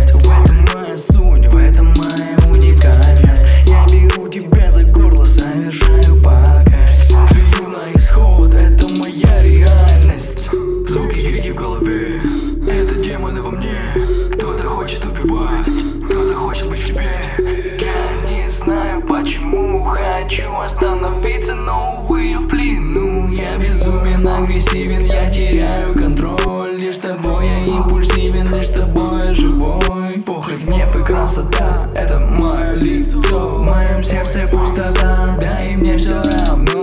реальность. В этом моя суть, в этом моя уникальность. Я беру тебя за горло, совершаю показ. Плюю на исход, это моя реальность. Звуки, крики в голове, это демоны во мне. Кто-то хочет убивать, кто-то хочет быть в тебе. Я не знаю почему, хочу остановиться, но увы, я в плену. Я безумен, агрессивен, я теряю контроль. Лишь с тобой я импульсивен, лишь с тобой я живой. Похоть, гнев и красота, это мое лицо. В моем сердце пустота, да и мне все равно.